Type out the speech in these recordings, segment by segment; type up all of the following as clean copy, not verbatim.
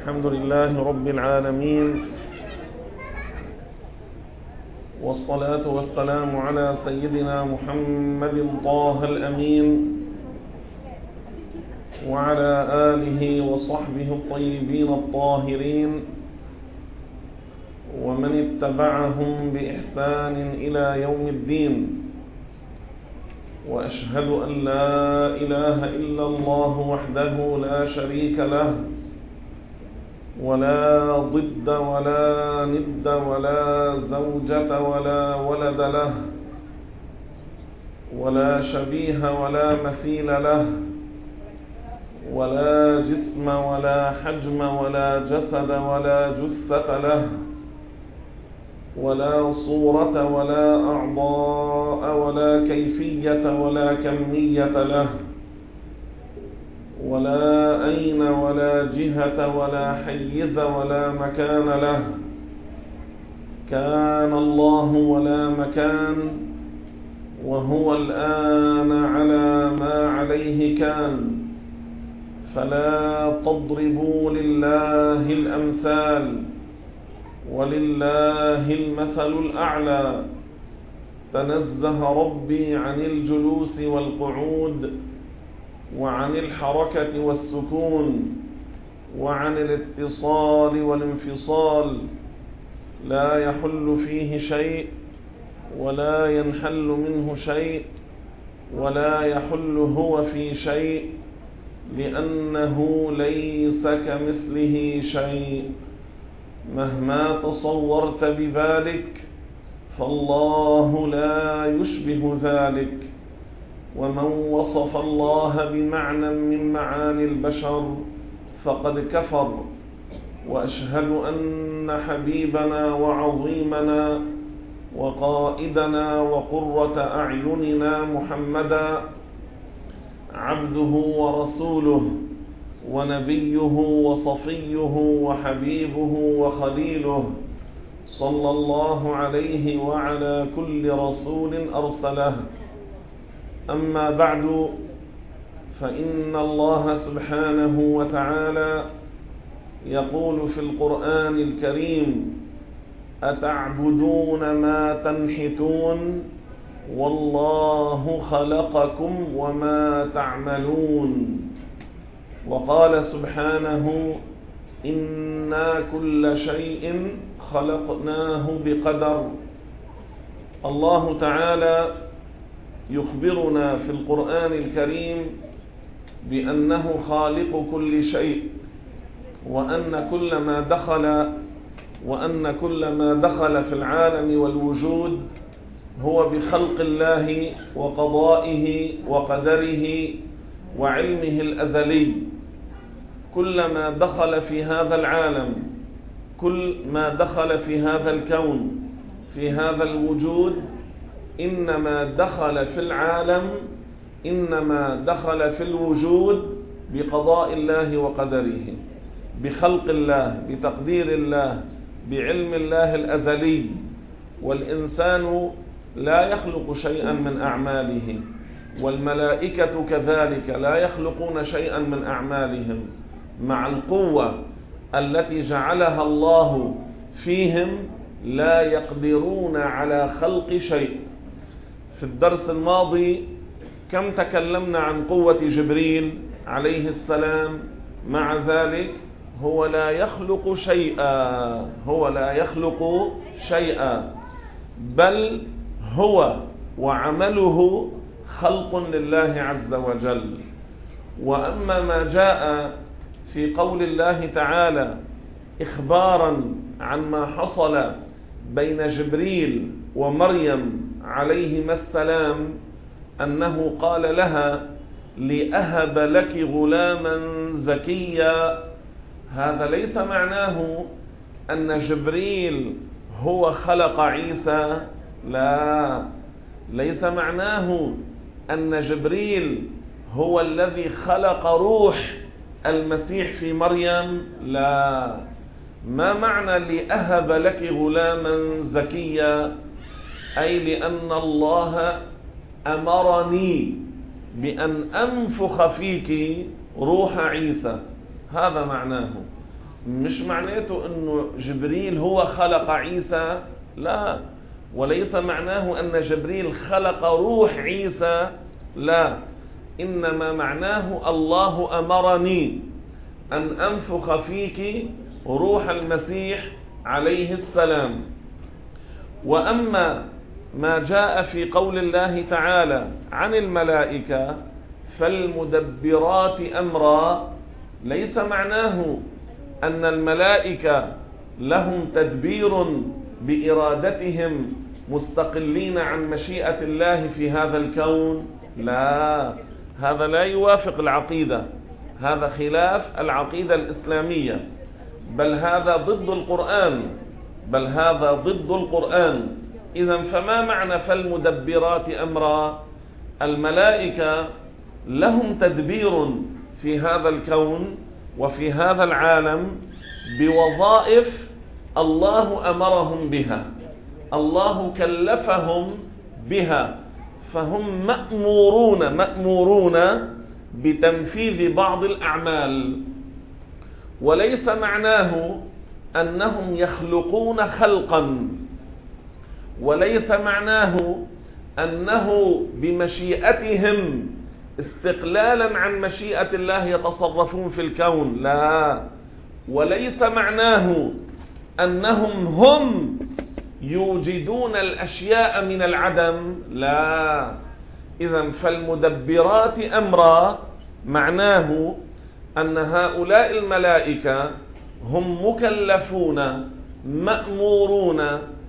الحمد لله رب العالمين، والصلاة والسلام على سيدنا محمد طه الأمين وعلى آله وصحبه الطيبين الطاهرين ومن اتبعهم بإحسان إلى يوم الدين. وأشهد أن لا إله إلا الله وحده لا شريك له، ولا ضد ولا ند ولا زوجة ولا ولد له، ولا شبيه ولا مثيل له، ولا جسم ولا حجم ولا جسد ولا جثة له، ولا صورة ولا أعضاء ولا كيفية ولا كمية له، ولا أين ولا جهة ولا حيز ولا مكان له. كان الله ولا مكان، وهو الآن على ما عليه كان. فلا تضربوا لله الأمثال، ولله المثل الأعلى. تنزه ربي عن الجلوس والقعود، وعن الحركة والسكون، وعن الاتصال والانفصال. لا يحل فيه شيء ولا ينحل منه شيء، ولا يحل هو في شيء، لأنه ليس كمثله شيء. مهما تصورت بذلك فالله لا يشبه ذلك. ومن وصف الله بمعنى من معاني البشر فقد كفر. وأشهد أن حبيبنا وعظيمنا وقائدنا وقرة أعيننا محمدا عبده ورسوله ونبيه وصفيه وحبيبه وخليله، صلى الله عليه وعلى كل رسول أرسله. أما بعد، فإن الله سبحانه وتعالى يقول في القرآن الكريم: أتعبدون ما تنحتون والله خلقكم وما تعملون. وقال سبحانه: إنا كل شيء خلقناه بقدر. الله تعالى يخبرنا في القرآن الكريم بأنه خالق كل شيء، وأن كل ما دخل في العالم والوجود هو بخلق الله وقضائه وقدره وعلمه الأزلي. كل ما دخل في هذا العالم، كل ما دخل في هذا الكون، في هذا الوجود، إنما دخل في العالم، إنما دخل في الوجود بقضاء الله وقدره، بخلق الله، بتقدير الله، بعلم الله الأزلي. والإنسان لا يخلق شيئا من أعماله، والملائكة كذلك لا يخلقون شيئا من أعمالهم، مع القوة التي جعلها الله فيهم لا يقدرون على خلق شيء. في الدرس الماضي كم تكلمنا عن قوة جبريل عليه السلام، مع ذلك هو لا يخلق شيئا، بل هو وعمله خلق لله عز وجل. وأما ما جاء في قول الله تعالى إخبارا عن ما حصل بين جبريل ومريم عليهما السلام، أنه قال لها: لأهب لك غلاما زكيا. هذا ليس معناه أن جبريل هو خلق عيسى، لا، ليس معناه أن جبريل هو الذي خلق روح المسيح في مريم، لا. ما معنى لأهب لك غلاما زكيا؟ أي لأن الله أمرني بأن أنفخ فيك روح عيسى، هذا معناه. مش معناته أنه جبريل هو خلق عيسى، لا، وليس معناه أن جبريل خلق روح عيسى، لا، إنما معناه الله أمرني أن أنفخ فيك روح المسيح عليه السلام. وأما ما جاء في قول الله تعالى عن الملائكة فالمدبرات أمرا، ليس معناه أن الملائكة لهم تدبير بإرادتهم مستقلين عن مشيئة الله في هذا الكون، لا، هذا لا يوافق العقيدة، هذا خلاف العقيدة الإسلامية، بل هذا ضد القرآن، بل هذا ضد القرآن. إذن فما معنى فالمدبرات أمرا؟ الملائكة لهم تدبير في هذا الكون وفي هذا العالم بوظائف الله أمرهم بها، الله كلفهم بها، فهم مأمورون بتنفيذ بعض الأعمال. وليس معناه أنهم يخلقون خلقا، وليس معناه أنه بمشيئتهم استقلالا عن مشيئة الله يتصرفون في الكون، لا، وليس معناه أنهم هم يوجدون الأشياء من العدم، لا. إذن فالمدبرات أمرا معناه أن هؤلاء الملائكة هم مكلفون مأمورون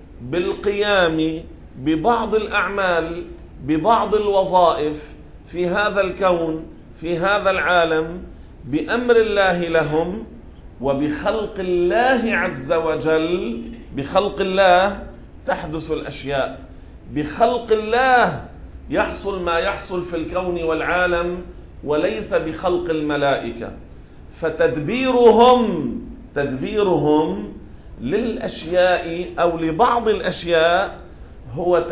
بالقيام ببعض الأعمال ببعض الوظائف في هذا الكون في هذا العالم بأمر الله لهم وبخلق الله عز وجل. بخلق الله تحدث الأشياء، بخلق الله يحصل ما يحصل في الكون والعالم، وليس بخلق الملائكة. فتدبيرهم للأشياء أو لبعض الأشياء هو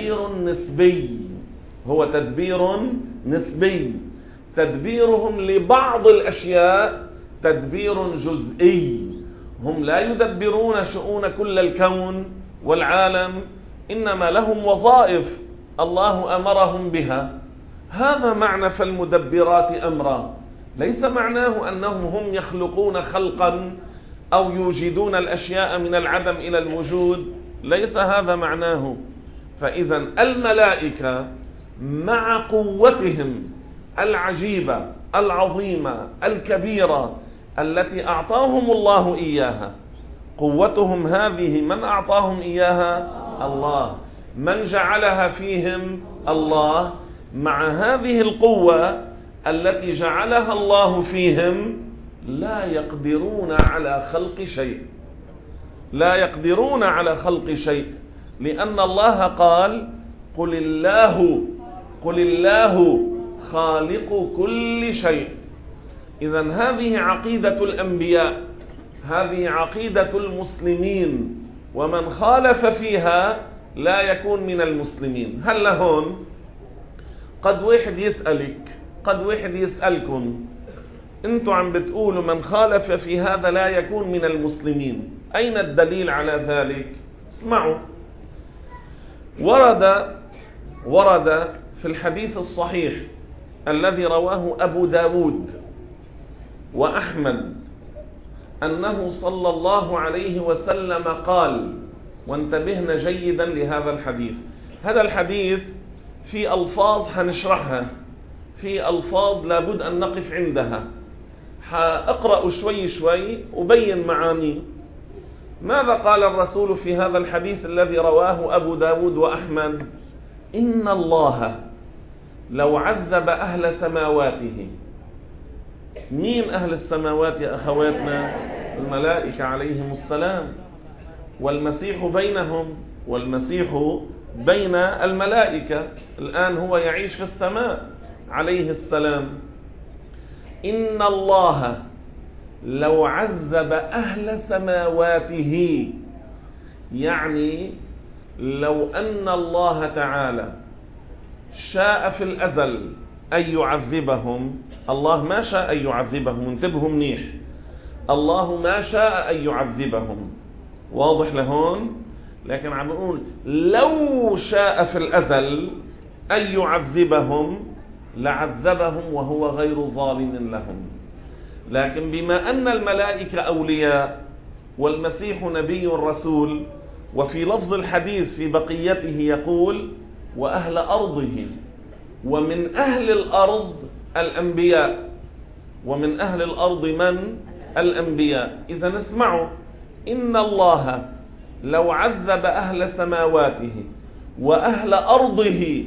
تدبير نسبي. تدبيرهم لبعض الأشياء تدبير جزئي، هم لا يدبرون شؤون كل الكون والعالم، إنما لهم وظائف الله أمرهم بها. هذا معنى فالمدبرات أمرا، ليس معناه أنهم هم يخلقون خلقا أو يوجدون الأشياء من العدم إلى الوجود، ليس هذا معناه. فإذا الملائكة مع قوتهم العجيبة العظيمة الكبيرة التي أعطاهم الله إياها، قوتهم هذه من أعطاهم إياها؟ الله. من جعلها فيهم؟ الله. مع هذه القوة التي جعلها الله فيهم لا يقدرون على خلق شيء، لا يقدرون على خلق شيء، لأن الله قال قل الله خالق كل شيء. إذن هذه عقيدة الأنبياء، هذه عقيدة المسلمين، ومن خالف فيها لا يكون من المسلمين. هل هون قد واحد يسألك، قد واحد يسألكم، انتوا عم بتقولوا من خالف في هذا لا يكون من المسلمين، أين الدليل على ذلك؟ اسمعوا، ورد في الحديث الصحيح الذي رواه أبو داود وأحمد أنه صلى الله عليه وسلم قال، وانتبهنا جيدا لهذا الحديث، هذا الحديث في ألفاظ هنشرحها، في ألفاظ لابد أن نقف عندها، هأقرأ شوي وبين معاني. ماذا قال الرسول في هذا الحديث الذي رواه أبو داود وأحمد؟ إن الله لو عذب أهل سماواته. مين أهل السماوات يا أخواتنا؟ الملائكة عليهم السلام، والمسيح بينهم، والمسيح بين الملائكة، الآن هو يعيش في السماء عليه السلام. إن الله لو عذب أهل سماواته، يعني لو أن الله تعالى شاء في الأزل أن يعذبهم، الله ما شاء أن يعذبهم، انتبهوا منيح، الله ما شاء أن يعذبهم. واضح لهون؟ لكن عم نقول لو شاء في الأزل أن يعذبهم لعذبهم وهو غير ظالم لهم. لكن بما أن الملائكة أولياء والمسيح نبي رسول، وفي لفظ الحديث في بقيته يقول وأهل أرضه، ومن أهل الأرض الأنبياء، ومن أهل الأرض من؟ الأنبياء. إذا اسمعوا، إن الله لو عذب أهل سماواته وأهل أرضه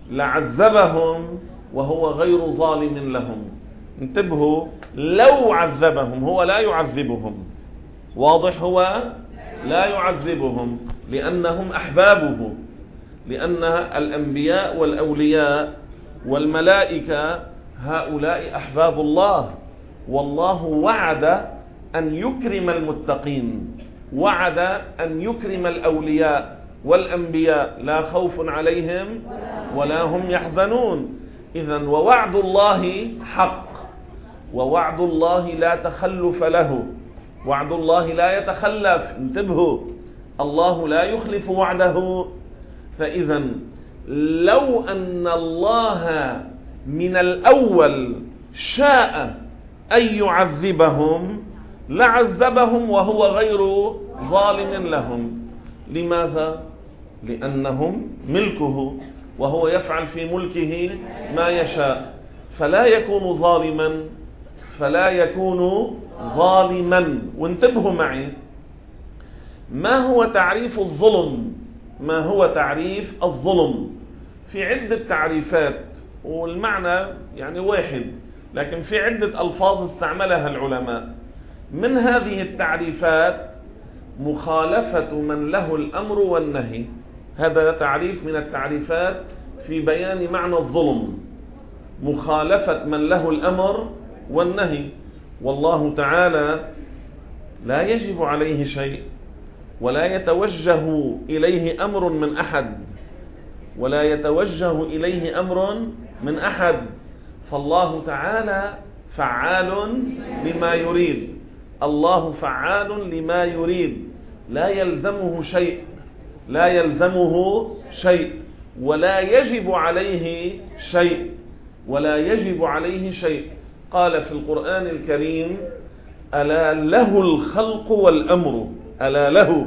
لعذبهم وهو غير ظالم لهم. انتبهوا، لو عذبهم، هو لا يعذبهم. واضح؟ هو لا يعذبهم لأنهم أحبابه، لأن الأنبياء والأولياء والملائكة هؤلاء أحباب الله، والله وعد أن يكرم المتقين، وعد أن يكرم الأولياء والأنبياء، لا خوف عليهم ولا هم يحزنون. إذن ووعد الله حق، ووعد الله لا تخلف له، وعد الله لا يتخلف. انتبهوا، الله لا يخلف وعده. فإذا لو أن الله من الأول شاء أن يعذبهم لعذبهم وهو غير ظالم لهم. لماذا؟ لأنهم ملكه، وهو يفعل في ملكه ما يشاء، فلا يكون ظالما، فلا يكون ظالما. وانتبهوا معي، ما هو تعريف الظلم؟ ما هو تعريف الظلم؟ في عدة تعريفات، والمعنى يعني واحد، لكن في عدة ألفاظ استعملها العلماء. من هذه التعريفات مخالفة من له الأمر والنهي. هذا تعريف من التعريفات في بيان معنى الظلم، مخالفة من له الأمر والنهي. والله تعالى لا يجب عليه شيء، ولا يتوجه إليه أمر من أحد، ولا يتوجه إليه أمر من أحد. فالله تعالى فعال لما يريد، الله فعال لما يريد، لا يلزمه شيء، لا يلزمه شيء، ولا يجب عليه شيء، ولا يجب عليه شيء. قال في القرآن الكريم ألا له الخلق والأمر، ألا له،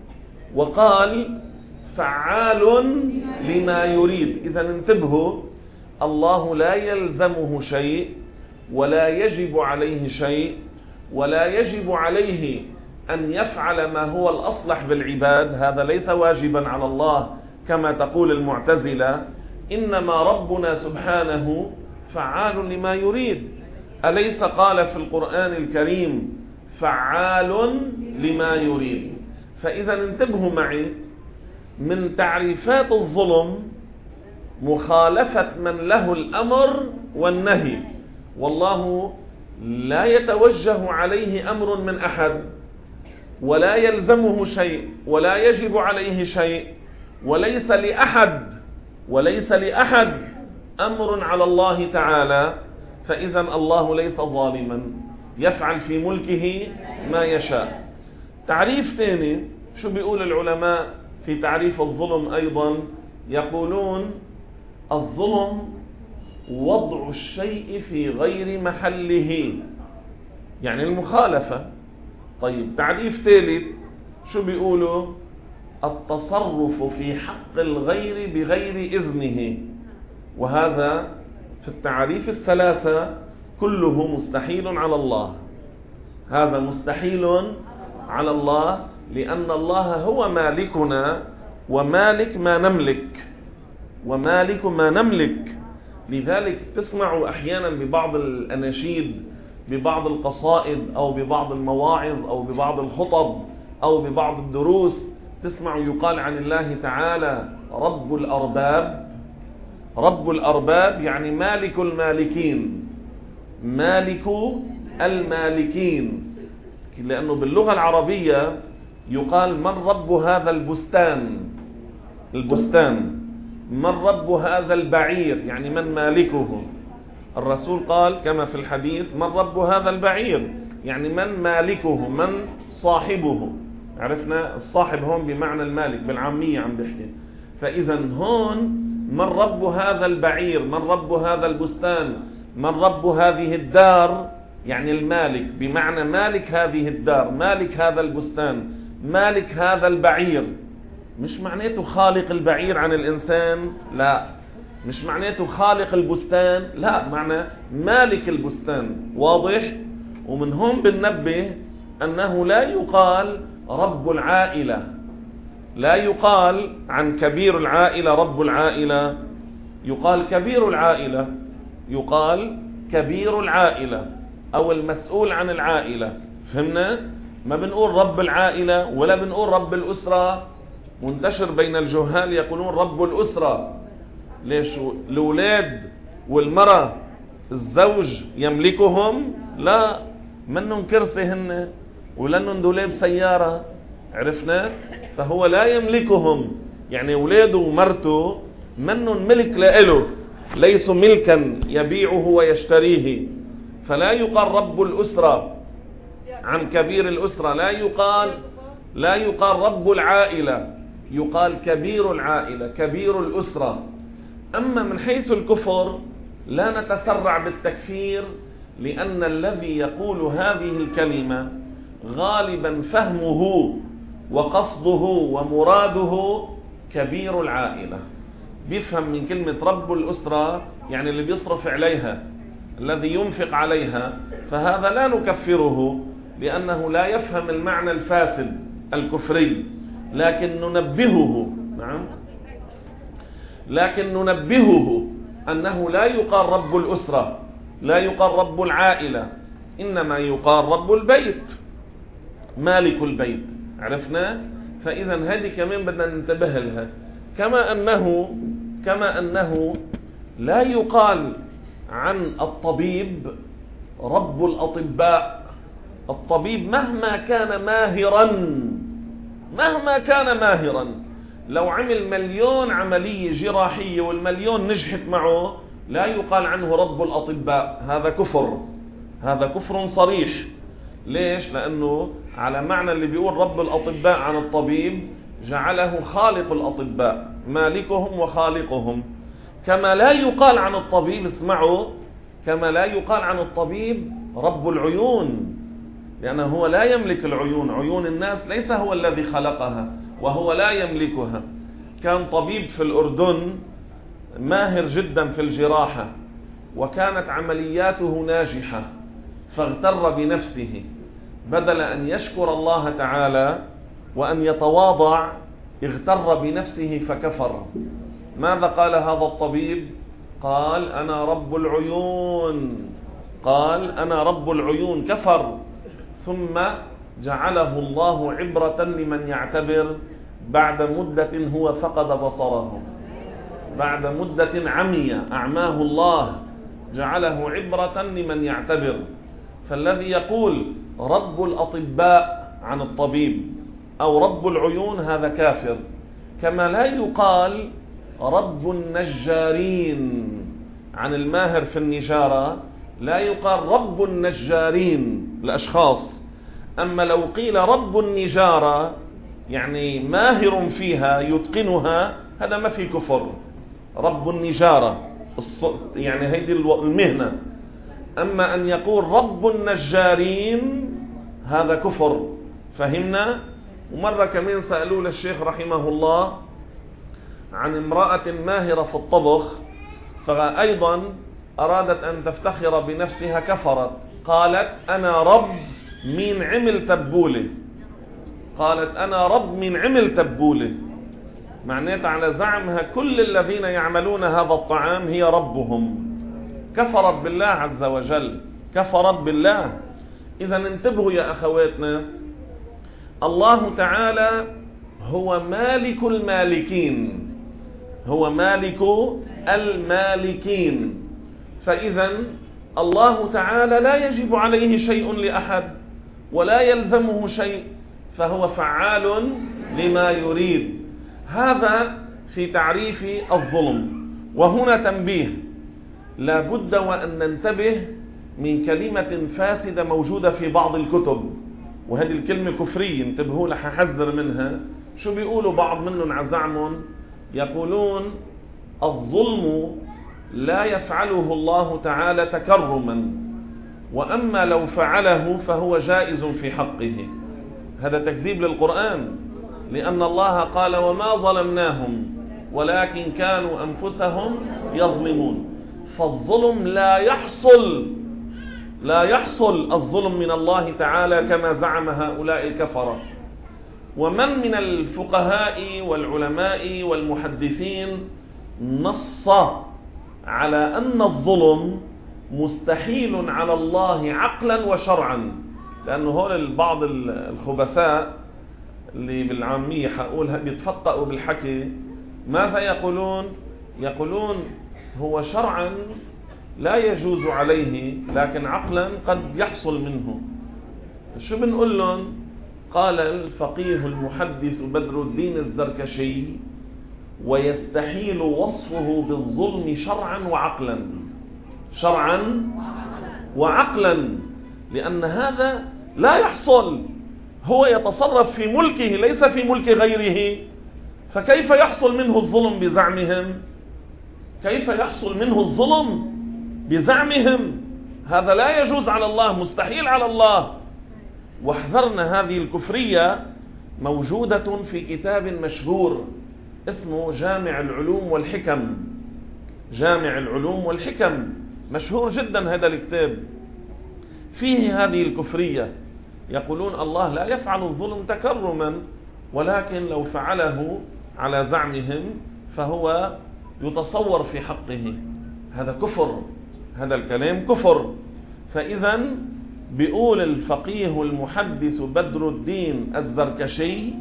وقال فعال لما يريد. إذا انتبهوا، الله لا يلزمه شيء، ولا يجب عليه شيء، ولا يجب عليه أن يفعل ما هو الأصلح بالعباد، هذا ليس واجبا على الله كما تقول المعتزلة. إنما ربنا سبحانه فعال لما يريد. أليس قال في القرآن الكريم فعال لما يريد؟ فإذا انتبهوا معي، من تعريفات الظلم مخالفة من له الأمر والنهي، والله لا يتوجه عليه أمر من أحد، ولا يلزمه شيء، ولا يجب عليه شيء، وليس لأحد أمر على الله تعالى. فإذا الله ليس ظالما، يفعل في ملكه ما يشاء. تعريف ثاني، شو بيقول العلماء في تعريف الظلم أيضا؟ يقولون الظلم وضع الشيء في غير محله، يعني المخالفة. طيب تعريف ثالث شو بيقولوا؟ التصرف في حق الغير بغير إذنه. وهذا في التعريف الثلاثة كله مستحيل على الله، هذا مستحيل على الله، لأن الله هو مالكنا ومالك ما نملك، ومالك ما نملك. لذلك تسمعوا أحيانا ببعض الأناشيد، ببعض القصائد، أو ببعض المواعظ، أو ببعض الخطب، أو ببعض الدروس، تسمعوا يقال عن الله تعالى رب الأرباب. رب الأرباب يعني مالك المالكين، مالك المالكين. لأنه باللغة العربية يقال من رب هذا البستان، من رب هذا البعير، يعني من مالكه. الرسول قال كما في الحديث من رب هذا البعير، يعني من مالكه، من صاحبه. عرفنا الصاحب هون بمعنى المالك بالعامية عم بيحكي. فإذا هون من رب هذا البعير، من رب هذا البستان، من رب هذه الدار، يعني المالك بمعنى مالك هذه الدار، مالك هذا البستان، مالك هذا البعير. مش معناته خالق البعير عن الإنسان، لا. مش معناته خالق البستان، لا، معنى مالك البستان. واضح؟ ومن هون بننبه أنه لا يقال رب العائلة، لا يقال عن كبير العائلة رب العائلة، يقال كبير العائلة، يقال كبير العائلة أو المسؤول عن العائلة. فهمنا؟ ما بنقول رب العائلة ولا بنقول رب الأسرة. منتشر بين الجهال يقولون رب الأسرة. ليش؟ الأولاد والمرأة الزوج يملكهم؟ لا، منهم كرسي هن ولنهم دولاب سيارة. عرفنا؟ فهو لا يملكهم، يعني أولاده ومرته منهم ملك لإله، ليسوا ملكا يبيعه ويشتريه. فلا يقال رب الأسرة عن كبير الأسرة، لا يقال رب العائلة، يقال كبير العائلة، كبير الأسرة. أما من حيث الكفر لا نتسرع بالتكفير، لأن الذي يقول هذه الكلمة غالبا فهمه وقصده ومراده كبير العائلة. بيفهم من كلمة رب الأسرة يعني اللي بيصرف عليها، الذي ينفق عليها، فهذا لا نكفره لأنه لا يفهم المعنى الفاسد الكفري، لكن ننبهه. نعم، لكن ننبهه أنه لا يقال رب الأسرة، لا يقال رب العائلة، إنما يقال رب البيت، مالك البيت. عرفنا؟ فإذا هذه كمان بدنا ننتبه لها. كما أنه لا يقال عن الطبيب رب الأطباء. الطبيب مهما كان ماهرا لو عمل 1,000,000 عملية جراحية وال1,000,000 نجحت معه، لا يقال عنه رب الأطباء. هذا كفر صريح. ليش؟ لأنه على معنى اللي بيقول رب الأطباء عن الطبيب جعله خالق الأطباء، مالكهم وخالقهم. كما لا يقال عن الطبيب، اسمعوا، كما لا يقال عن الطبيب رب العيون، لأنه هو لا يملك العيون، عيون الناس ليس هو الذي خلقها وهو لا يملكها. كان طبيب في الأردن ماهر جدا في الجراحة، وكانت عملياته ناجحة، فاغتر بنفسه، بدل أن يشكر الله تعالى وأن يتواضع اغتر بنفسه فكفر. ماذا قال هذا الطبيب؟ قال أنا رب العيون، كفر. ثم جعله الله عبرة لمن يعتبر بعد مدة هو فقد بصره، بعد مدة عمي أعماه الله، جعله عبرة لمن يعتبر. فالذي يقول رب الأطباء عن الطبيب أو رب العيون هذا كافر. كما لا يقال رب النجارين عن الماهر في النجارة، لا يقال رب النجارين الأشخاص. أما لو قيل رب النجارة يعني ماهر فيها يتقنها، هذا ما في كفر. رب النجارة يعني هذه المهنة. أما أن يقول رب النجارين هذا كفر. فهمنا؟ ومرة كمان سألوا للشيخ رحمه الله عن امرأة ماهرة في الطبخ، فأيضا أرادت أن تفتخر بنفسها، كفرت. قالت أنا رب من عمل تبولة، قالت أنا رب من عمل تبولة، معناته على زعمها كل الذين يعملون هذا الطعام هي ربهم. كفرت بالله عز وجل، كفرت بالله. إذا انتبهوا يا أخواتنا، الله تعالى هو مالك المالكين، هو مالك المالكين. فإذا الله تعالى لا يجب عليه شيء لأحد ولا يلزمه شيء، فهو فعال لما يريد. هذا في تعريف الظلم. وهنا تنبيه، لا بد وأن ننتبه من كلمة فاسدة موجودة في بعض الكتب، وهذه الكلمة كفرية، انتبهوا لها، حذر منها. شو بيقولوا بعض منهم عزعمهم؟ يقولون الظلم لا يفعله الله تعالى تكرما، وأما لو فعله فهو جائز في حقه. هذا تكذيب للقرآن، لأن الله قال وما ظلمناهم ولكن كانوا أنفسهم يظلمون. فالظلم لا يحصل الظلم من الله تعالى كما زعم هؤلاء الكفرة. ومن من الفقهاء والعلماء والمحدثين نص على أن الظلم مستحيل على الله عقلا وشرعا، لأنه هول بعض الخبثاء اللي بالعامية حقولها بيتفطئوا بالحكي، ماذا يقولون؟ يقولون هو شرعا لا يجوز عليه، لكن عقلا قد يحصل منه. شو بنقول لهم؟ قال الفقيه المحدث بدر الدين الزركشي ويستحيل وصفه بالظلم شرعا وعقلا، شرعا وعقلا، لأن هذا لا يحصل. هو يتصرف في ملكه ليس في ملك غيره، فكيف يحصل منه الظلم بزعمهم؟ كيف يحصل منه الظلم بزعمهم؟ هذا لا يجوز على الله، مستحيل على الله. واحذرنا هذه الكفرية، موجودة في كتاب مشهور اسمه جامع العلوم والحكم. جامع العلوم والحكم مشهور جدا هذا الكتاب، فيه هذه الكفرية. يقولون الله لا يفعل الظلم تكرما، ولكن لو فعله على زعمهم فهو يتصور في حقه. هذا كفر، هذا الكلام كفر. فإذا بيقول الفقيه المحدث بدر الدين الزركشي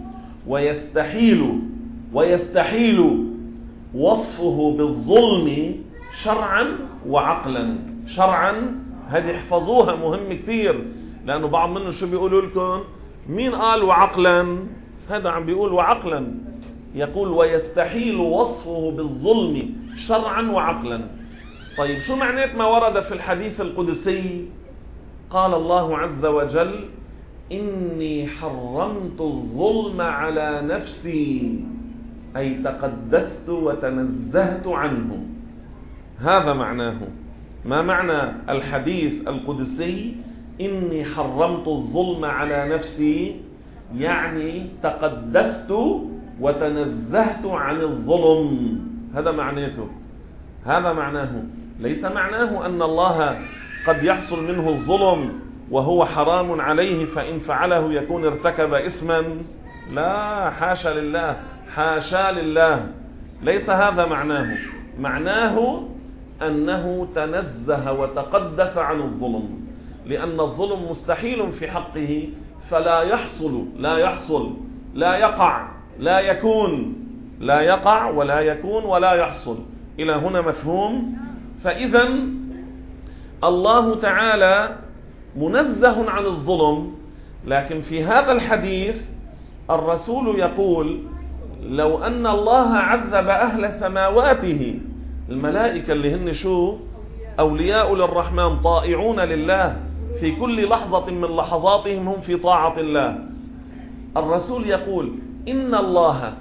ويستحيل وصفه بالظلم شرعا وعقلا. شرعا هذه احفظوها، مهم كثير، لأنه بعض منهم شو بيقولوا لكم؟ مين قال وعقلا؟ هذا عم بيقول وعقلا. يقول ويستحيل وصفه بالظلم شرعا وعقلا. طيب شو معنات ما ورد في الحديث القدسي؟ قال الله عز وجل إني حرمت الظلم على نفسي، أي تقدست وتنزهت عنه. هذا معناه. ما معنى الحديث القدسي إني حرمت الظلم على نفسي؟ يعني تقدست وتنزهت عن الظلم. هذا معناته، هذا معناه. ليس معناه أن الله قد يحصل منه الظلم وهو حرام عليه فإن فعله يكون ارتكب إثما. لا، حاشا لله، حاشا لله، ليس هذا معناه. معناه أنه تنزه وتقدس عن الظلم، لأن الظلم مستحيل في حقه، فلا يحصل، لا يقع، لا يكون، لا يقع ولا يكون ولا يحصل. إلى هنا مفهوم؟ فإذا الله تعالى منزه عن الظلم. لكن في هذا الحديث الرسول يقول لو أن الله عذب أهل سماواته، الملائكة اللي هن شو؟ أولياء للرحمن، طائعون لله، في كل لحظة من لحظاتهم هم في طاعة الله. الرسول يقول إن الله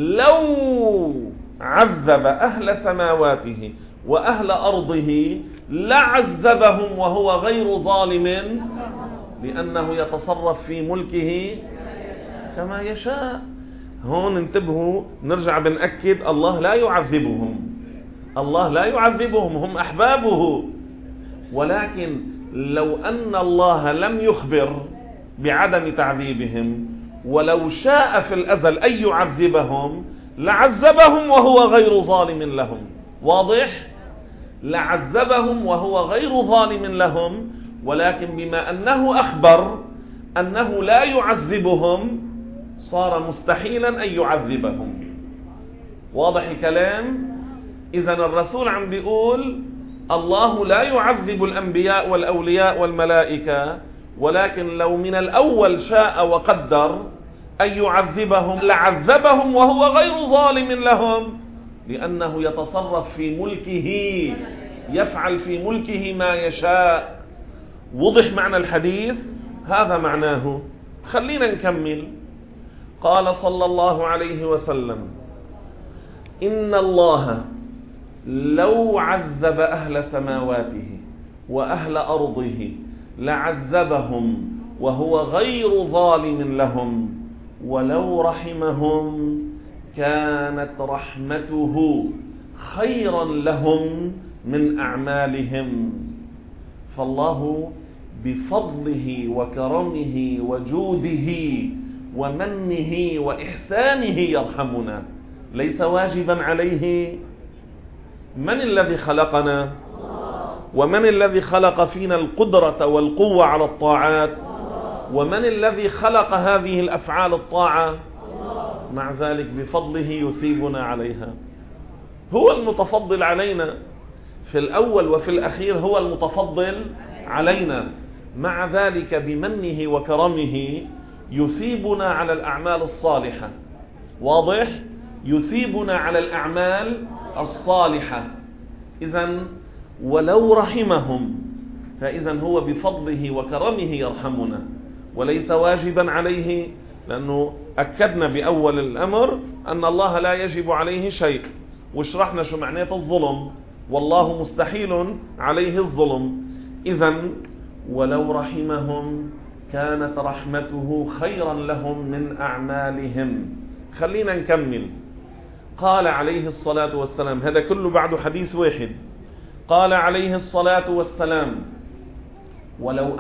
لو عذب أهل سماواته وأهل أرضه لعذبهم وهو غير ظالم، لأنه يتصرف في ملكه كما يشاء. هون انتبهوا، نرجع بنأكد الله لا يعذبهم، الله لا يعذبهم، هم أحبابه. ولكن لو أن الله لم يخبر بعدم تعذيبهم، ولو شاء في الأزل أن يعذبهم لعذبهم وهو غير ظالم لهم. واضح؟ لعذبهم وهو غير ظالم لهم، ولكن بما أنه أخبر أنه لا يعذبهم صار مستحيلا أن يعذبهم. واضح الكلام؟ إذن الرسول عم بيقول الله لا يعذب الأنبياء والأولياء والملائكة، ولكن لو من الأول شاء وقدر أن يعذبهم لعذبهم وهو غير ظالم لهم، لأنه يتصرف في ملكه، يفعل في ملكه ما يشاء. وضح معنى الحديث؟ هذا معناه. خلينا نكمل. قال صلى الله عليه وسلم: إن الله لو عذب أهل سماواته وأهل أرضه لعذبهم وهو غير ظالم لهم، ولو رحمهم كانت رحمته خيرا لهم من أعمالهم. فالله بفضله وكرمه وجوده ومنه وإحسانه يرحمنا، ليس واجبا عليه. من الذي خلقنا؟ ومن الذي خلق فينا القدرة والقوة على الطاعات؟ ومن الذي خلق هذه الأفعال الطاعة؟ مع ذلك بفضله يثيبنا عليها. هو المتفضل علينا في الأول وفي الأخير، هو المتفضل علينا. مع ذلك بمنه وكرمه يثيبنا على الأعمال الصالحة. واضح؟ يثيبنا على الأعمال الصالحة. إذن ولو رحمهم، فإذن هو بفضله وكرمه يرحمنا، وليس واجبا عليه، لأنه أكدنا بأول الأمر أن الله لا يجب عليه شيء، وشرحنا شو معنات الظلم، والله مستحيل عليه الظلم. إذن ولو رحمهم كانت رحمته خيرا لهم من أعمالهم. خلينا نكمل. قال عليه الصلاة والسلام، هذا كله بعد حديث واحد. قال عليه الصلاة والسلام: ولو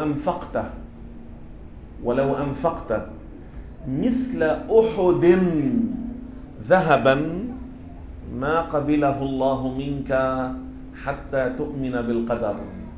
أنفقت مثل أحد ذهبا ما قبله الله منك حتى تؤمن بالقدر.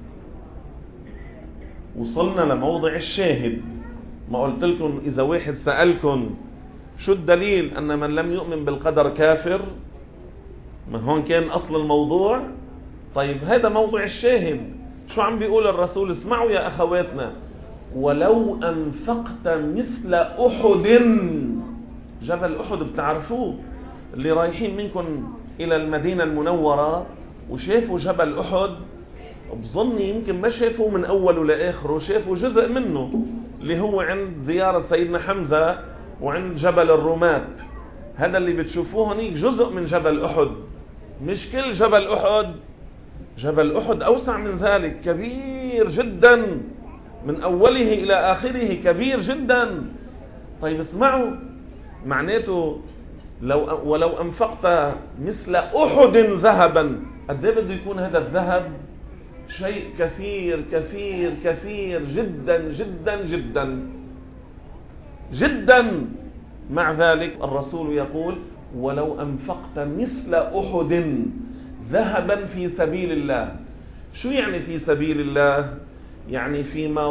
وصلنا لموضع الشاهد. ما قلت لكم إذا واحد سألكم شو الدليل أن من لم يؤمن بالقدر كافر؟ ما هون كان أصل الموضوع. طيب هذا موضوع الشاهد. شو عم بيقول الرسول؟ اسمعوا يا أخواتنا: ولو أنفقت مثل أحد. جبل أحد بتعرفوه، اللي رايحين منكم إلى المدينة المنورة وشافوا جبل أحد، بظني يمكن ما شافوا من أوله لآخره، شافوا جزء منه اللي هو عند زيارة سيدنا حمزة وعند جبل الرومات. هذا اللي بتشوفوه هنيك جزء من جبل أحد، مش كل جبل أحد. جبل أحد أوسع من ذلك، كبير جدا، من أوله إلى آخره كبير جدا. طيب اسمعوا معناته: ولو أنفقت مثل أحد ذهبا. قد ايه بده يكون هذا الذهب؟ شيء كثير كثير كثير جدا جدا جدا جدا. مع ذلك الرسول يقول: ولو أنفقت مثل أحد ذهبا في سبيل الله. شو يعني في سبيل الله؟ يعني فيما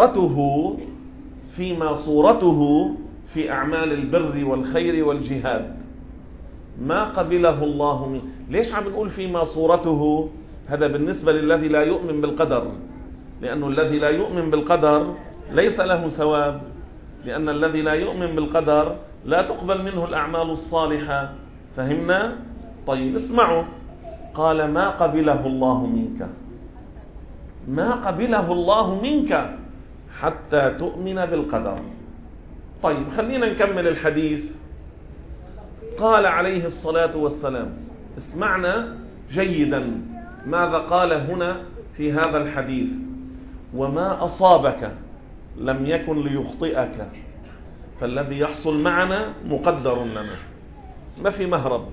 صورته في أعمال البر والخير والجهاد، ما قبله الله منه. ليش عم نقول فيما صورته؟ هذا بالنسبة للذي لا يؤمن بالقدر، لأنه الذي لا يؤمن بالقدر ليس له ثواب، لأن الذي لا يؤمن بالقدر لا تقبل منه الأعمال الصالحة. فهمنا؟ طيب اسمعوا. قال: ما قبله الله منك، ما قبله الله منك حتى تؤمن بالقدر. طيب خلينا نكمل الحديث. قال عليه الصلاة والسلام، اسمعنا جيدا ماذا قال هنا في هذا الحديث: وما أصابك لم يكن ليخطئك، فالذي يحصل معنا مقدر لنا، ما في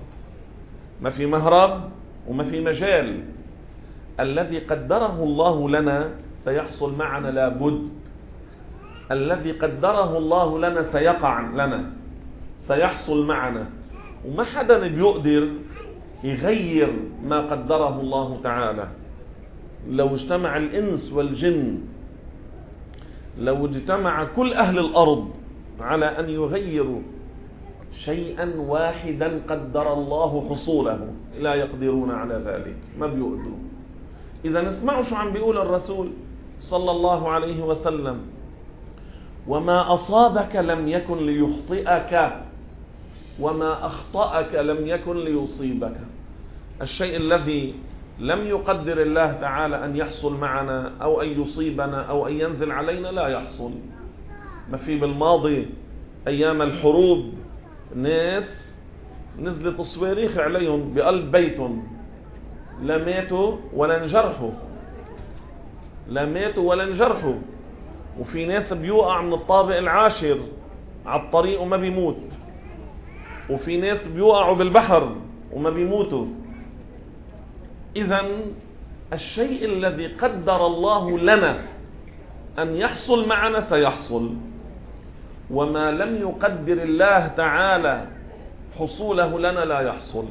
مهرب وما في مجال. الذي قدره الله لنا سيحصل معنا لابد. الذي قدره الله لنا سيقع لنا، سيحصل معنا، وما حدا بيقدر يغير ما قدره الله تعالى. لو اجتمع الإنس والجن، لو اجتمع كل أهل الأرض على أن يغيروا شيئا واحدا قدر الله حصوله، لا يقدرون على ذلك، ما بيقدروا. إذا اسمعوا شو عم بيقول الرسول صلى الله عليه وسلم: وما أصابك لم يكن ليخطئك، وما أخطأك لم يكن ليصيبك. الشيء الذي لم يقدر الله تعالى أن يحصل معنا أو أن يصيبنا أو أن ينزل علينا لا يحصل. ما في بالماضي أيام الحروب ناس نزلت الصواريخ عليهم بقلب بيتهم، لا ماتوا ولا انجرحوا، لا ماتوا ولا انجرحوا. وفي ناس بيوقع من الطابق العاشر على الطريق وما بيموت، وفي ناس بيوقعوا بالبحر وما بيموتوا. إذن الشيء الذي قدر الله لنا أن يحصل معنا سيحصل، وما لم يقدر الله تعالى حصوله لنا لا يحصل.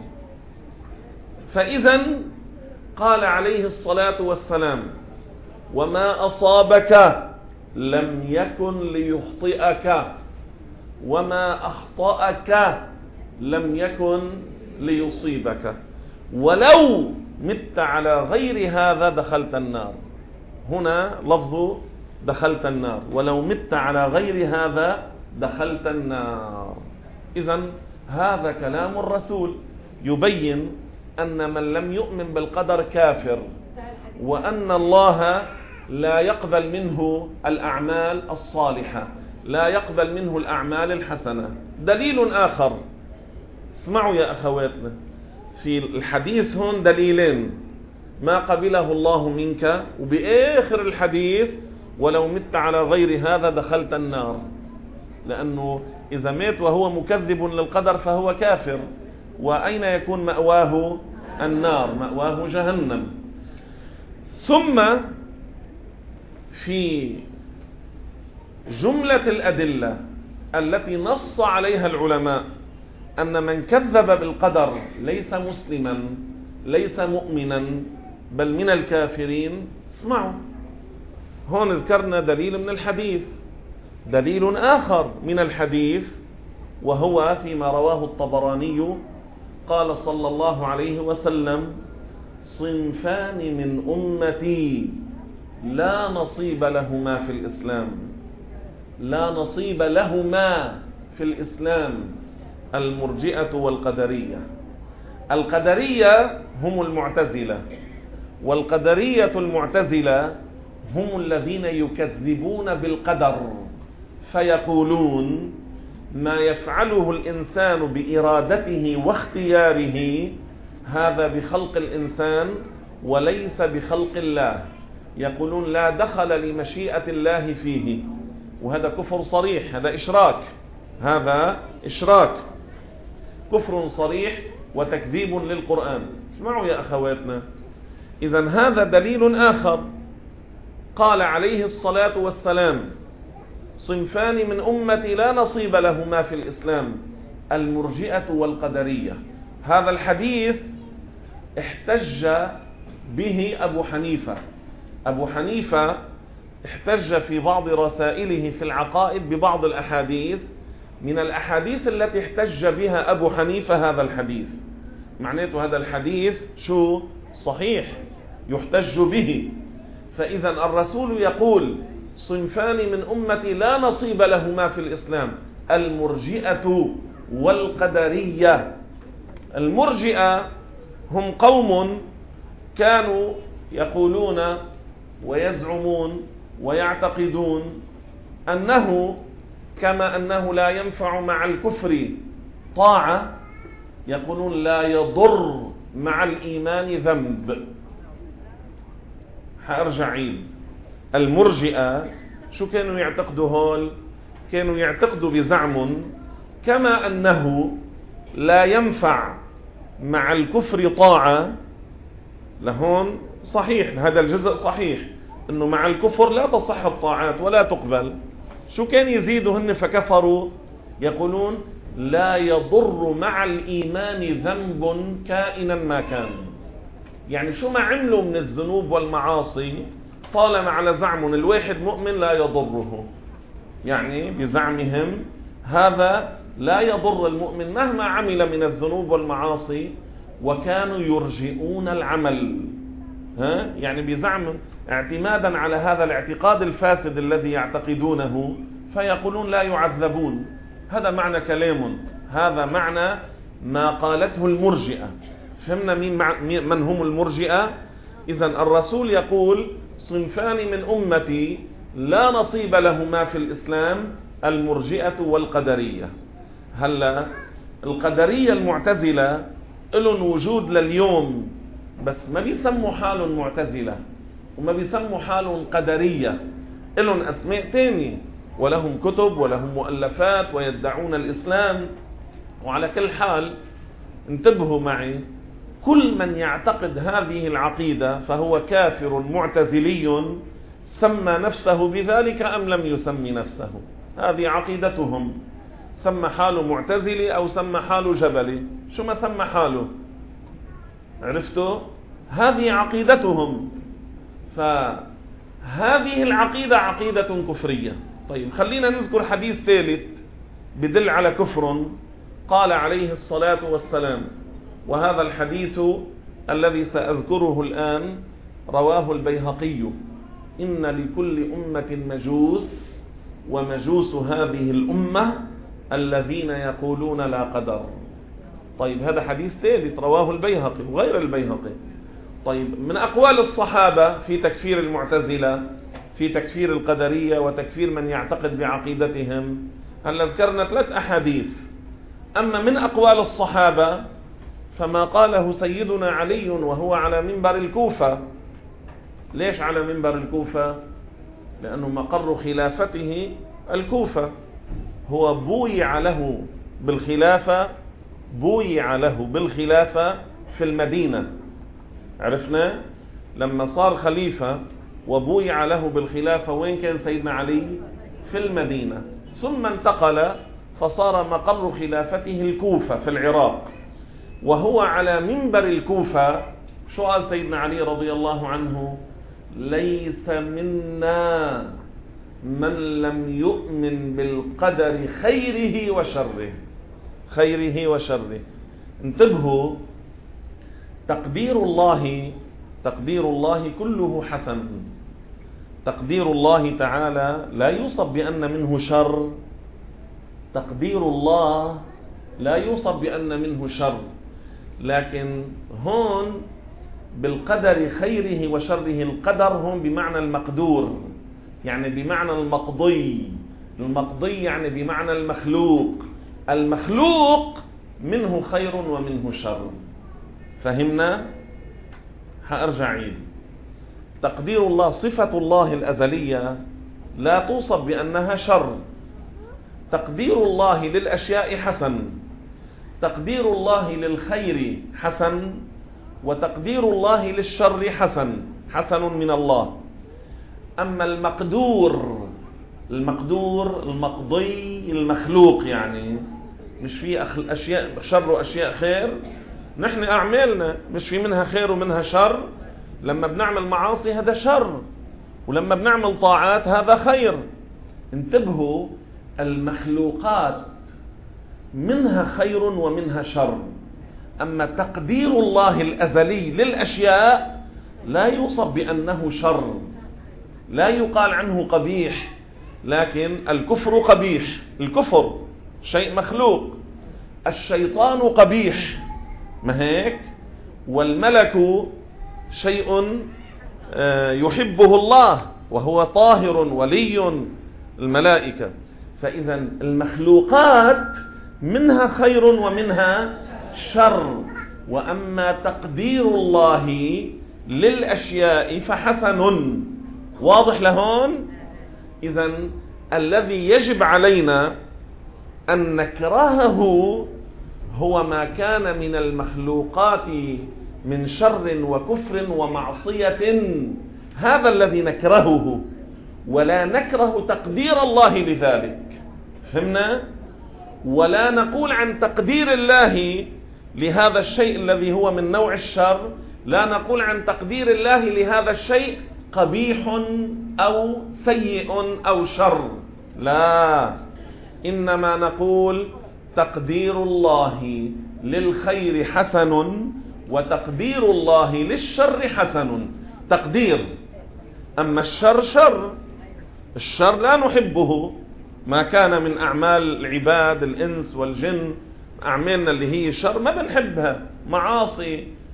فإذن قال عليه الصلاة والسلام: وما أصابك لم يكن ليخطئك، وما أخطأك لم يكن ليصيبك، ولو مت على غير هذا دخلت النار. هنا لفظ دخلت النار، ولو مت على غير هذا دخلت النار. إذن هذا كلام الرسول يبين أن من لم يؤمن بالقدر كافر، وأن الله لا يقبل منه الأعمال الصالحة، لا يقبل منه الأعمال الحسنة. دليل آخر، اسمعوا يا أخواتنا، في الحديث هون دليلين: ما قبله الله منك، وبآخر الحديث ولو مت على غير هذا دخلت النار. لأنه إذا مات وهو مكذب للقدر فهو كافر، وأين يكون مأواه؟ النار، مأواه جهنم. ثم في جملة الأدلة التي نص عليها العلماء أن من كذب بالقدر ليس مسلما، ليس مؤمنا، بل من الكافرين. اسمعوا، هون ذكرنا دليل من الحديث. دليل آخر من الحديث وهو فيما رواه الطبراني، قال صلى الله عليه وسلم: صنفان من أمتي لا نصيب لهما في الإسلام، لا نصيب لهما في الإسلام: المرجئة والقدرية. القدرية هم المعتزلة، والقدرية المعتزلة هم الذين يكذبون بالقدر، فيقولون ما يفعله الإنسان بإرادته واختياره هذا بخلق الإنسان وليس بخلق الله. يقولون لا دخل لمشيئة الله فيه، وهذا كفر صريح، هذا إشراك، هذا إشراك، كفر صريح وتكذيب للقرآن. اسمعوا يا أخواتنا، إذن هذا دليل آخر. قال عليه الصلاة والسلام: صنفان من أمتي لا نصيب لهما في الإسلام: المرجئة والقدرية. هذا الحديث احتج به أبو حنيفة. أبو حنيفة احتج في بعض رسائله في العقائد ببعض الأحاديث. من الأحاديث التي احتج بها أبو حنيفة هذا الحديث. معناته هذا الحديث شو؟ صحيح، يحتج به. فإذا الرسول يقول: صنفان من أمتي لا نصيب لهما في الإسلام: المرجئة والقدرية. المرجئة هم قوم كانوا يقولون ويزعمون ويعتقدون أنه كما أنه لا ينفع مع الكفر طاعة، يقولون لا يضر مع الإيمان ذنب. حأرجع عيد. المرجئة شو كانوا يعتقدوا هول؟ كانوا يعتقدوا بزعم كما أنه لا ينفع مع الكفر طاعة. لهون صحيح، هذا الجزء صحيح، أنه مع الكفر لا تصح الطاعات ولا تقبل. شو كان يزيدوا هن فكفروا؟ يقولون لا يضر مع الإيمان ذنب كائنا ما كان. يعني شو ما عملوا من الذنوب والمعاصي طالما على زعم الواحد مؤمن لا يضره. يعني بزعمهم هذا لا يضر المؤمن مهما عمل من الذنوب والمعاصي، وكانوا يرجئون العمل. يعني بزعم اعتمادا على هذا الاعتقاد الفاسد الذي يعتقدونه، فيقولون لا يعذبون. هذا معنى كلام، هذا معنى ما قالته المرجئة. فهمنا من هم المرجئة؟ إذن الرسول يقول صنفان من أمتي لا نصيب لهما في الإسلام: المرجئة والقدرية. هلا القدرية المعتزلة لهم وجود لليوم، بس ما بيسموا حالهم معتزلة وما بيسموا حالهم قدرية، لهم أسماء تانية ولهم كتب ولهم مؤلفات ويدعون الإسلام. وعلى كل حال انتبهوا معي، كل من يعتقد هذه العقيدة فهو كافر معتزلي، سمى نفسه بذلك أم لم يسمي نفسه. هذه عقيدتهم، سمى حاله معتزلي أو سمى حاله جبلي، شو ما سمى حاله، عرفتوا؟ هذه عقيدتهم. فهذه العقيدة عقيدة كفرية. طيب خلينا نذكر حديث ثالث بدل على كفر. قال عليه الصلاة والسلام، وهذا الحديث الذي سأذكره الآن رواه البيهقي: إن لكل أمة مجوس، ومجوس هذه الأمة الذين يقولون لا قدر. طيب هذا حديث ثالث رواه البيهقي وغير البيهقي. طيب من أقوال الصحابة في تكفير المعتزلة، في تكفير القدرية وتكفير من يعتقد بعقيدتهم، هل ذكرنا 3 أحاديث. أما من أقوال الصحابة فما قاله سيدنا علي وهو على منبر الكوفة. ليش على منبر الكوفة؟ لأنه مقر خلافته الكوفة، هو بويع له بالخلافة في المدينة. عرفنا لما صار خليفة وبويع له بالخلافة وين كان سيدنا علي؟ في المدينة، ثم انتقل فصار مقر خلافته الكوفة في العراق، وهو على منبر الكوفة. شو قال سيدنا علي رضي الله عنه؟ ليس منا من لم يؤمن بالقدر خيره وشره. انتبهوا، تقدير الله كله حسن. تقدير الله تعالى لا يوصف بأن منه شر، تقدير الله لا يوصف بأن منه شر، لكن هون بالقدر خيره وشره، القدر هون بمعنى المقدور، يعني بمعنى المقضي يعني بمعنى المخلوق منه خير ومنه شر. فهمنا؟ هأرجع عيد. تقدير الله صفة الله الأزلية لا توصف بأنها شر. تقدير الله للأشياء حسن، تقدير الله للخير حسن، وتقدير الله للشر حسن من الله. أما المقضي المخلوق، يعني مش في أشياء شر وأشياء خير. نحن أعمالنا مش في منها خير ومنها شر. لما بنعمل معاصي هذا شر، ولما بنعمل طاعات هذا خير. انتبهوا، المخلوقات منها خير ومنها شر. أما تقدير الله الأزلي للأشياء لا يوصف بأنه شر، لا يقال عنه قبيح. لكن الكفر قبيح، الكفر شيء مخلوق. الشيطان قبيح، ما هيك؟ والملك شيء يحبه الله وهو طاهر ولي الملائكة. فإذا المخلوقات منها خير ومنها شر. وأما تقدير الله للأشياء فحسن. واضح لهون؟ إذا الذي يجب علينا أن نكرهه هو ما كان من المخلوقات من شر وكفر ومعصية، هذا الذي نكرهه، ولا نكره تقدير الله لذلك. فهمنا؟ ولا نقول عن تقدير الله لهذا الشيء الذي هو من نوع الشر، لا نقول عن تقدير الله لهذا الشيء قبيح أو سيء أو شر، لا. إنما نقول تقدير الله للخير حسن، وتقدير الله للشر حسن. تقدير. أما الشر شر، الشر لا نحبه. ما كان من أعمال العباد الإنس والجن، أعمالنا اللي هي شر ما بنحبها، معاصي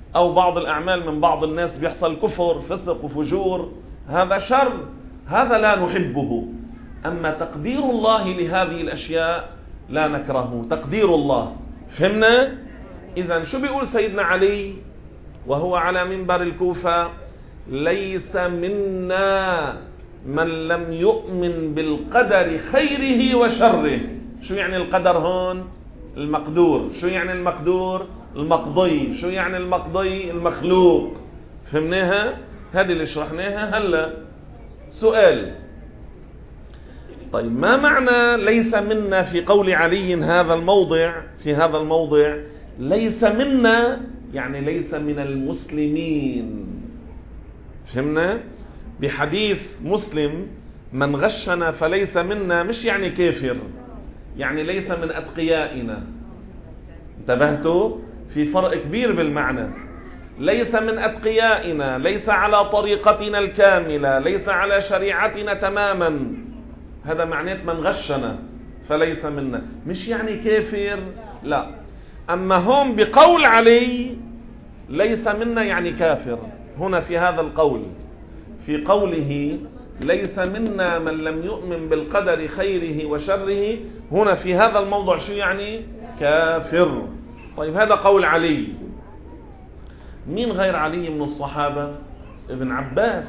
أو بعض الأعمال من بعض الناس بيحصل كفر فسق وفجور، هذا شر، هذا لا نحبه. أما تقدير الله لهذه الأشياء لا نكرهه، تقدير الله. فهمنا؟ إذن شو بيقول سيدنا علي وهو على منبر الكوفة؟ ليس منا من لم يؤمن بالقدر خيره وشره. شو يعني القدر هون؟ المقدور. شو يعني المقدور؟ المقضي. شو يعني المقضي؟ المخلوق. فهمناها؟ هذه اللي شرحناها هلا. سؤال: طيب ما معنى ليس منا في قول علي هذا الموضع؟ في هذا الموضع ليس منا يعني ليس من المسلمين. فهمنا؟ بحديث مسلم من غشنا فليس منا مش يعني كافر، يعني ليس من أتقيائنا. انتبهتوا؟ في فرق كبير بالمعنى. ليس من أتقيائنا، ليس على طريقتنا الكاملة، ليس على شريعتنا تماما، هذا معناه من غشنا فليس منا، مش يعني كافر، لا. أما هم بقول علي ليس منا يعني كافر. هنا في هذا القول، في قوله ليس منا من لم يؤمن بالقدر خيره وشره، هنا في هذا الموضوع شو يعني؟ كافر. طيب هذا قول علي. مين غير علي من الصحابة؟ ابن عباس،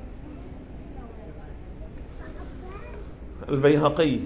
البيهقي.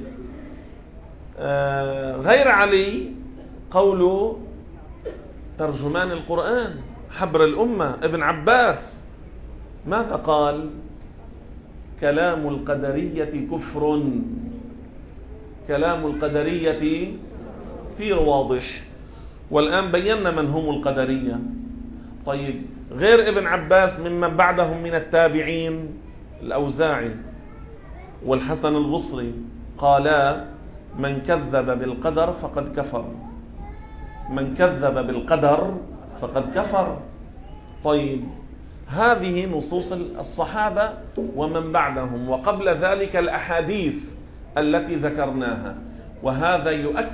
غير علي قول ترجمان القرآن حبر الأمة ابن عباس، ماذا قال؟ كلام القدرية كفر. كلام القدرية كثير واضح، والآن بينا من هم القدرية. طيب غير ابن عباس ممن بعدهم من التابعين الأوزاعي والحسن البصري قالا من كذب بالقدر فقد كفر. من كذب بالقدر فقد كفر. طيب هذه نصوص الصحابة ومن بعدهم، وقبل ذلك الأحاديث التي ذكرناها. وهذا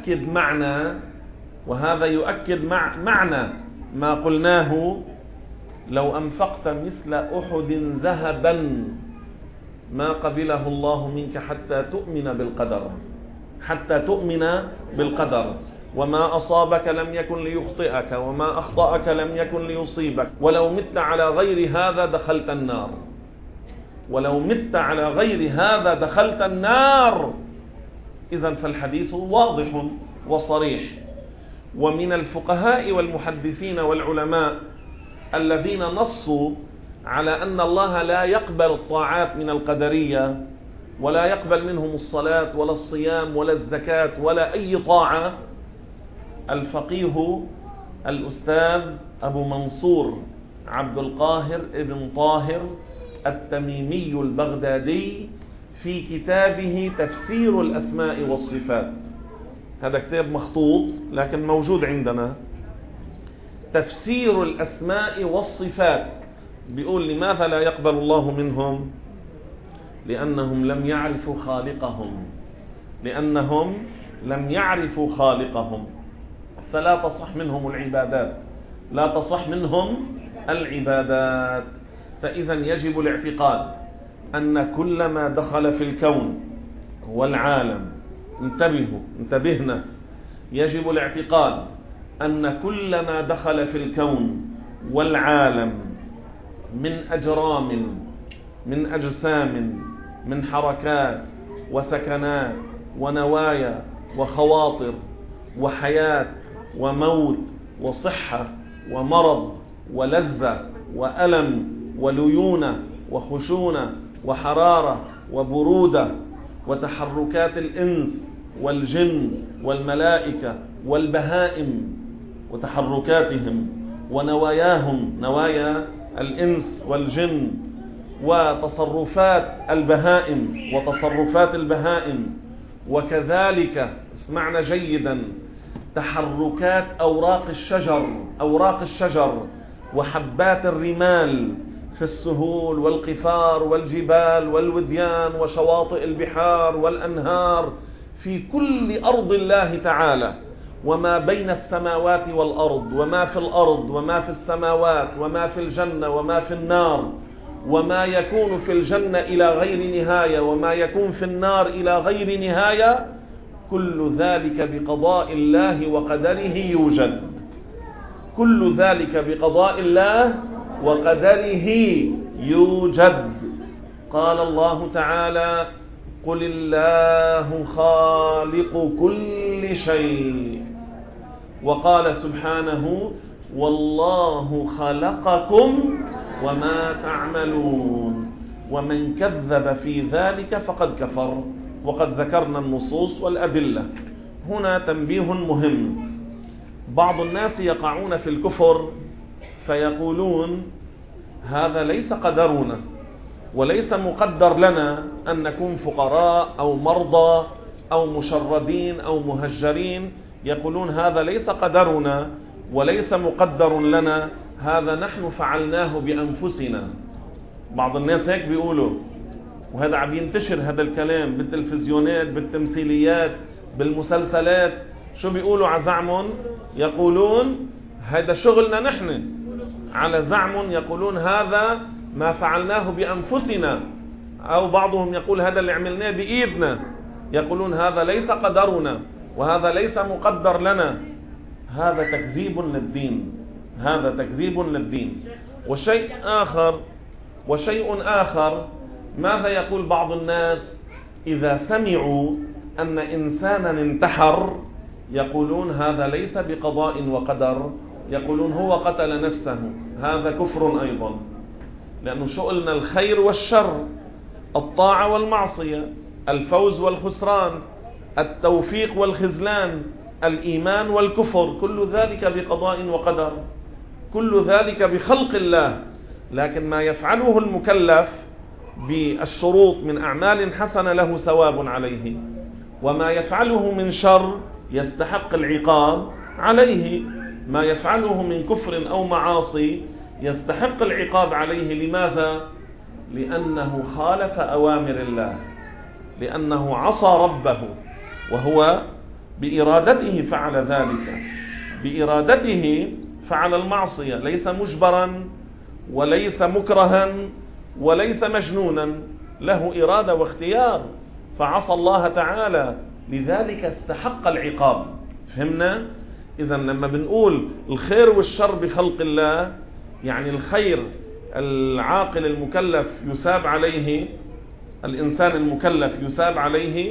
يؤكد معنى ما قلناه: لو أنفقت مثل أحد ذهبا ما قبله الله منك حتى تؤمن بالقدر. حتى تؤمن بالقدر. وما أصابك لم يكن ليخطئك، وما أخطأك لم يكن ليصيبك، ولو مت على غير هذا دخلت النار. ولو مت على غير هذا دخلت النار. إذن فالحديث واضح وصريح. ومن الفقهاء والمحدثين والعلماء الذين نصوا على أن الله لا يقبل الطاعات من القدرية، ولا يقبل منهم الصلاة ولا الصيام ولا الزكاة ولا أي طاعة، الفقيه الأستاذ أبو منصور عبد القاهر ابن طاهر التميمي البغدادي في كتابه تفسير الأسماء والصفات. هذا كتاب مخطوط لكن موجود عندنا. تفسير الأسماء والصفات بيقول لماذا لا يقبل الله منهم؟ لأنهم لم يعرفوا خالقهم. لأنهم لم يعرفوا خالقهم، فلا تصح منهم العبادات. لا تصح منهم العبادات. فإذا يجب الاعتقاد أن كل ما دخل في الكون والعالم، انتبهنا، يجب الاعتقاد أن كل ما دخل في الكون والعالم من أجرام، من أجسام، من حركات وسكنات ونوايا وخواطر وحياة وموت وصحة ومرض ولذة وألم وليونة وخشونة وحرارة وبرودة وتحركات الإنس والجن والملائكة والبهائم وتحركاتهم ونواياهم، نوايا الإنس والجن، وتصرفات البهائم وتصرفات البهائم، وكذلك اسمعنا جيدا تحركات أوراق الشجر وحبات الرمال في السهول والقفار والجبال والوديان وشواطئ البحار والأنهار في كل أرض الله تعالى، وما بين السماوات والأرض وما في الأرض وما في السماوات وما في الجنة وما في النار، وما يكون في الجنة إلى غير نهاية وما يكون في النار إلى غير نهاية، كل ذلك بقضاء الله وقدره يوجد. كل ذلك بقضاء الله وقدره يوجد. قال الله تعالى: قل الله خالق كل شيء. وقال سبحانه: والله خلقكم وما تعملون، ومن كذب في ذلك فقد كفر. وقد ذكرنا النصوص والأدلة. هنا تنبيه مهم: بعض الناس يقعون في الكفر فيقولون: هذا ليس قدرنا، وليس مقدر لنا أن نكون فقراء أو مرضى أو مشردين أو مهجرين. يقولون: هذا ليس قدرنا وليس مقدر لنا، هذا نحن فعلناه بأنفسنا. بعض الناس هيك بيقولوا، وهذا عم ينتشر هذا الكلام بالتلفزيونات، بالتمثيليات، بالمسلسلات. شو بيقولوا على زعمهم؟ يقولون: هذا شغلنا نحن. على زعمهم يقولون: هذا ما فعلناه بأنفسنا. أو بعضهم يقول: هذا اللي عملناه بإيدنا. يقولون: هذا ليس قدرنا وهذا ليس مقدر لنا. هذا تكذيب للدين، هذا تكذيب للدين. وشيء آخر، ماذا يقول بعض الناس إذا سمعوا أن إنسانا انتحر؟ يقولون: هذا ليس بقضاء وقدر، يقولون هو قتل نفسه. هذا كفر أيضا، لأنه شغلنا الخير والشر، الطاعة والمعصية، الفوز والخسران، التوفيق والخذلان، الإيمان والكفر، كل ذلك بقضاء وقدر، كل ذلك بخلق الله. لكن ما يفعله المكلف بالشروط من أعمال حسنة له ثواب عليه، وما يفعله من شر يستحق العقاب عليه. ما يفعله من كفر أو معاصي يستحق العقاب عليه. لماذا؟ لأنه خالف أوامر الله، لأنه عصى ربه، وهو بإرادته فعل ذلك، بإرادته فعل المعصية، ليس مجبرا وليس مكرها وليس مجنونا، له إرادة واختيار، فعصى الله تعالى، لذلك استحق العقاب. فهمنا؟ إذن لما بنقول الخير والشر بخلق الله، يعني الخير العاقل المكلف يساب عليه، الإنسان المكلف يساب عليه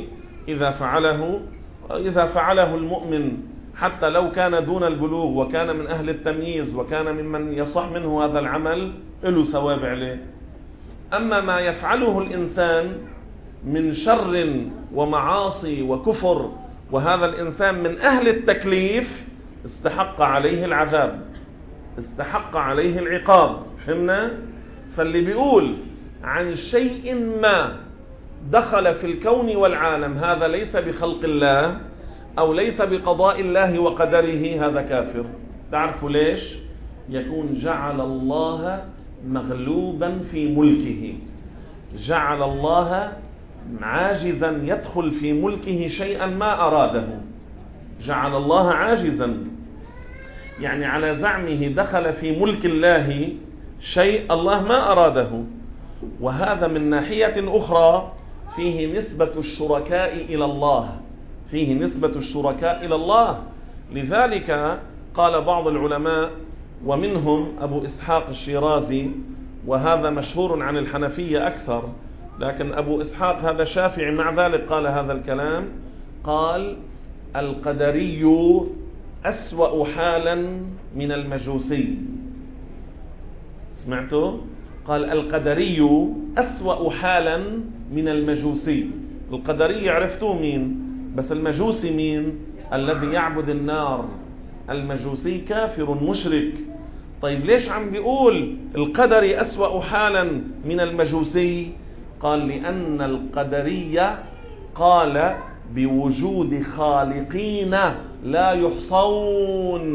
إذا فعله المؤمن، حتى لو كان دون البلوغ وكان من أهل التمييز وكان ممن يصح منه هذا العمل، له ثواب عليه. أما ما يفعله الإنسان من شر ومعاصي وكفر، وهذا الإنسان من أهل التكليف، استحق عليه العذاب، استحق عليه العقاب. فهمنا؟ فاللي بيقول عن شيء ما دخل في الكون والعالم هذا ليس بخلق الله أو ليس بقضاء الله وقدره، هذا كافر. تعرفوا ليش؟ يكون جعل الله مغلوبا في ملكه، جعل الله عاجزا يدخل في ملكه شيئا ما أراده، جعل الله عاجزا، يعني على زعمه دخل في ملك الله شيء الله ما أراده. وهذا من ناحية أخرى فيه نسبة الشركاء إلى الله، فيه نسبة الشركاء إلى الله. لذلك قال بعض العلماء ومنهم أبو إسحاق الشيرازي، وهذا مشهور عن الحنفية أكثر، لكن أبو إسحاق هذا شافعي مع ذلك قال هذا الكلام، قال: القدري أسوأ حالا من المجوسي. سمعتوا؟ قال: القدري أسوأ حالا من المجوسي. القدري عرفتوا مين؟ بس المجوسي مين؟ الذي يعبد النار. المجوسي كافر مشرك. طيب ليش عم بيقول القدري أسوأ حالا من المجوسي؟ قال: لأن القدرية قال بوجود خالقين لا يحصون،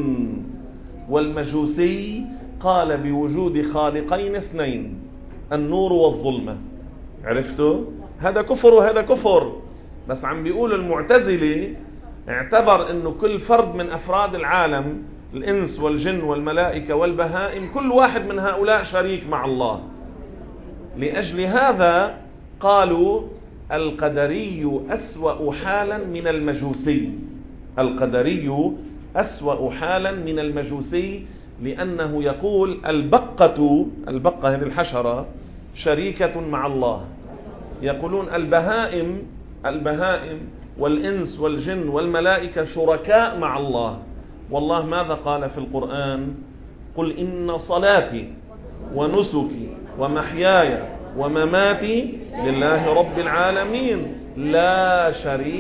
والمجوسي قال بوجود خالقين اثنين، النور والظلمة. عرفتوا؟ هذا كفر وهذا كفر. بس عم بيقول المعتزلة اعتبر أنه كل فرد من أفراد العالم، الإنس والجن والملائكة والبهائم، كل واحد من هؤلاء شريك مع الله. لأجل هذا قالوا القدري أسوأ حالا من المجوسي. القدري أسوأ حالا من المجوسي، لأنه يقول البقة هذه الحشرة شريكة مع الله. يقولون البهائم والإنس والجن والملائكة شركاء مع الله. والله ماذا قال في القرآن؟ قل إن صلاتي ونسكي ومحياي ومماتي لله رب العالمين لا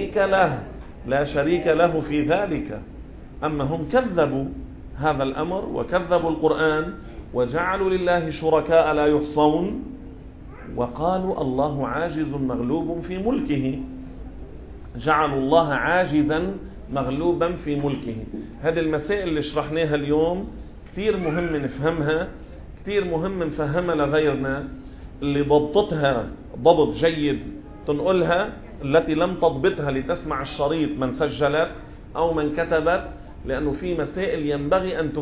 شريك له في ذلك. أما هم كذبوا هذا الأمر وكذبوا القرآن وجعلوا لله شركاء لا يحصون، وقالوا الله عاجز مغلوب في ملكه. جعلوا الله عاجزا مغلوبا في ملكه. هذه المسائل اللي شرحناها اليوم كتير مهم نفهمها، كتير مهم نفهمها لغيرنا، اللي ضبطتها ضبط جيد تنقلها، التي لم تضبطها لتسمع الشريط من سجلت أو من كتبت، لأنه في مسائل ينبغي أن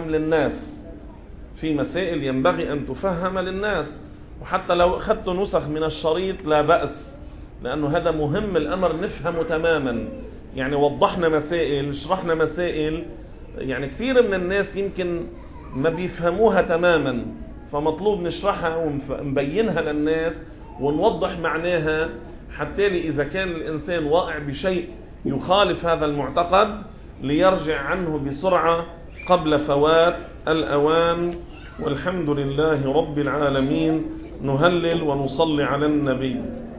تفهم للناس. وحتى لو أخذت نسخ من الشريط لا بأس، لأنه هذا مهم الأمر نفهمه تماما. يعني وضحنا مسائل، شرحنا مسائل، يعني كثير من الناس يمكن ما بيفهموها تماما، فمطلوب نشرحها ونبينها للناس ونوضح معناها، حتى إذا كان الإنسان واقع بشيء يخالف هذا المعتقد ليرجع عنه بسرعة قبل فوات الأوان. والحمد لله رب العالمين. نهلل ونصلي على النبي.